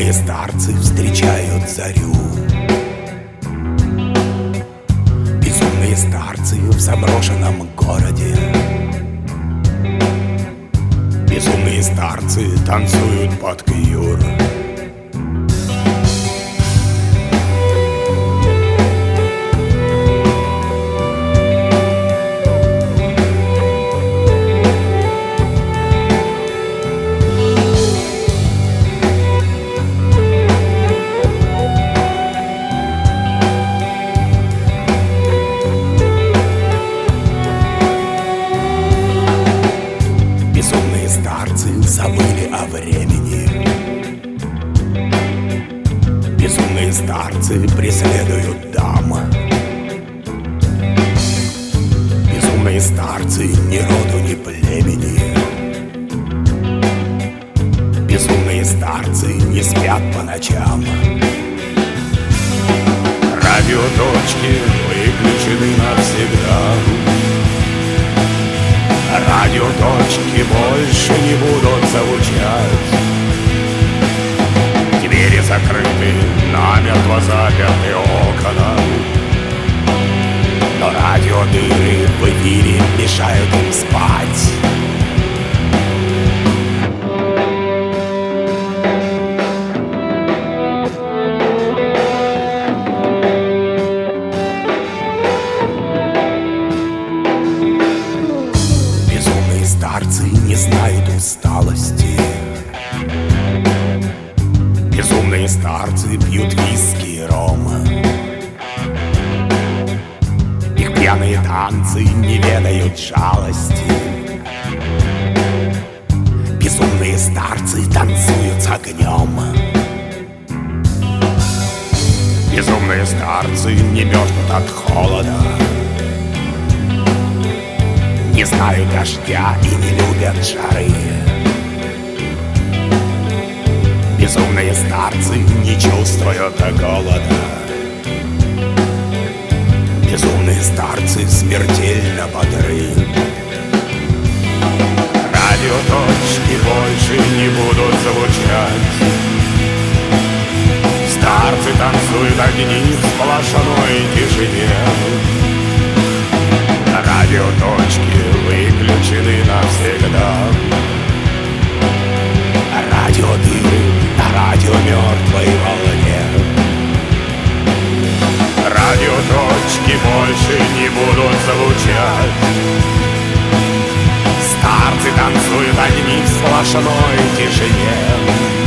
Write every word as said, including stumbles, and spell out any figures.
Безумные старцы встречают зарю. Безумные старцы в заброшенном городе. Безумные старцы танцуют под кьюр. Безумные старцы забыли о времени. Безумные старцы преследуют дам. Безумные старцы ни роду, ни племени. Безумные старцы не спят по ночам. Радиоточки выключены навсегда. Радиоточки больше не будут звучать. Двери закрыты, намертво заперты окна. Но радиодыры в эфире мешают им спать. Старцы не знают усталости. Безумные старцы пьют виски и ром. Их пьяные танцы не ведают жалости. Безумные старцы танцуют с огнем. Безумные старцы не мерзнут от холода. Не знают дождя и не любят жары. Безумные старцы не чувствуют голода. Безумные старцы смертельно бодры. Радиоточки больше не будут звучать. Старцы танцуют огни в сплошной тишине. Радиоточки выключены навсегда. Радиодыры на радио мертвой волне. Радиоточки больше не будут звучать. Старцы танцуют одни в сплошной тишине.